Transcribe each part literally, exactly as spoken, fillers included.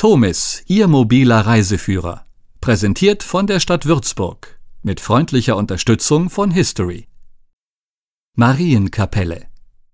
Tomis, Ihr mobiler Reiseführer. Präsentiert von der Stadt Würzburg. Mit freundlicher Unterstützung von History. Marienkapelle.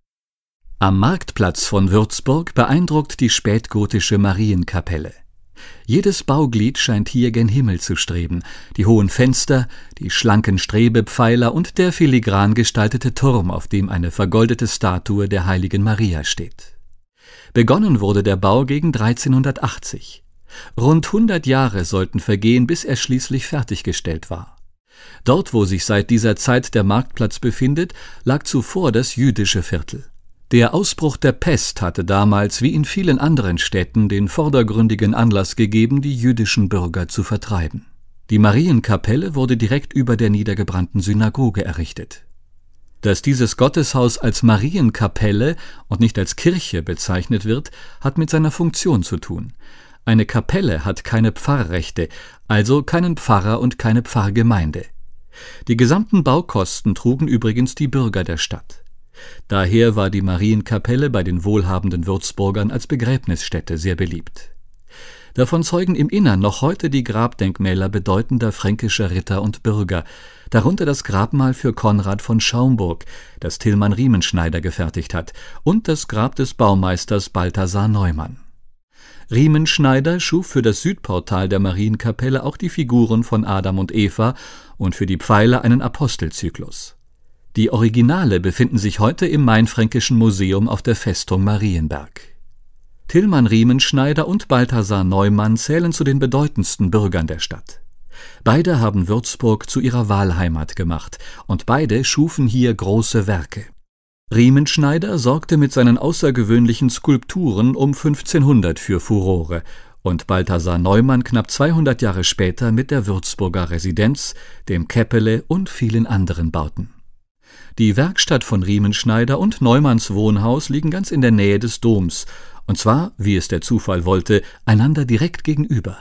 Am Marktplatz von Würzburg beeindruckt die spätgotische Marienkapelle. Jedes Bauglied scheint hier gen Himmel zu streben. Die hohen Fenster, die schlanken Strebepfeiler und der filigran gestaltete Turm, auf dem eine vergoldete Statue der heiligen Maria steht. Begonnen wurde der Bau gegen dreizehnhundertachtzig. Rund hundert Jahre sollten vergehen, bis er schließlich fertiggestellt war. Dort, wo sich seit dieser Zeit der Marktplatz befindet, lag zuvor das jüdische Viertel. Der Ausbruch der Pest hatte damals, wie in vielen anderen Städten, den vordergründigen Anlass gegeben, die jüdischen Bürger zu vertreiben. Die Marienkapelle wurde direkt über der niedergebrannten Synagoge errichtet. Dass dieses Gotteshaus als Marienkapelle und nicht als Kirche bezeichnet wird, hat mit seiner Funktion zu tun. Eine Kapelle hat keine Pfarrrechte, also keinen Pfarrer und keine Pfarrgemeinde. Die gesamten Baukosten trugen übrigens die Bürger der Stadt. Daher war die Marienkapelle bei den wohlhabenden Würzburgern als Begräbnisstätte sehr beliebt. Davon zeugen im Innern noch heute die Grabdenkmäler bedeutender fränkischer Ritter und Bürger, darunter das Grabmal für Konrad von Schaumburg, das Tilman Riemenschneider gefertigt hat, und das Grab des Baumeisters Balthasar Neumann. Riemenschneider schuf für das Südportal der Marienkapelle auch die Figuren von Adam und Eva und für die Pfeiler einen Apostelzyklus. Die Originale befinden sich heute im Mainfränkischen Museum auf der Festung Marienberg. Tilman Riemenschneider und Balthasar Neumann zählen zu den bedeutendsten Bürgern der Stadt. Beide haben Würzburg zu ihrer Wahlheimat gemacht und beide schufen hier große Werke. Riemenschneider sorgte mit seinen außergewöhnlichen Skulpturen um fünfzehnhundert für Furore und Balthasar Neumann knapp zweihundert Jahre später mit der Würzburger Residenz, dem Käppele und vielen anderen Bauten. Die Werkstatt von Riemenschneider und Neumanns Wohnhaus liegen ganz in der Nähe des Doms, und zwar, wie es der Zufall wollte, einander direkt gegenüber.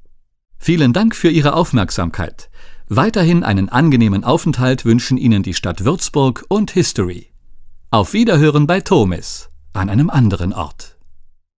Vielen Dank für Ihre Aufmerksamkeit. Weiterhin einen angenehmen Aufenthalt wünschen Ihnen die Stadt Würzburg und History. Auf Wiederhören bei Tomis, an einem anderen Ort.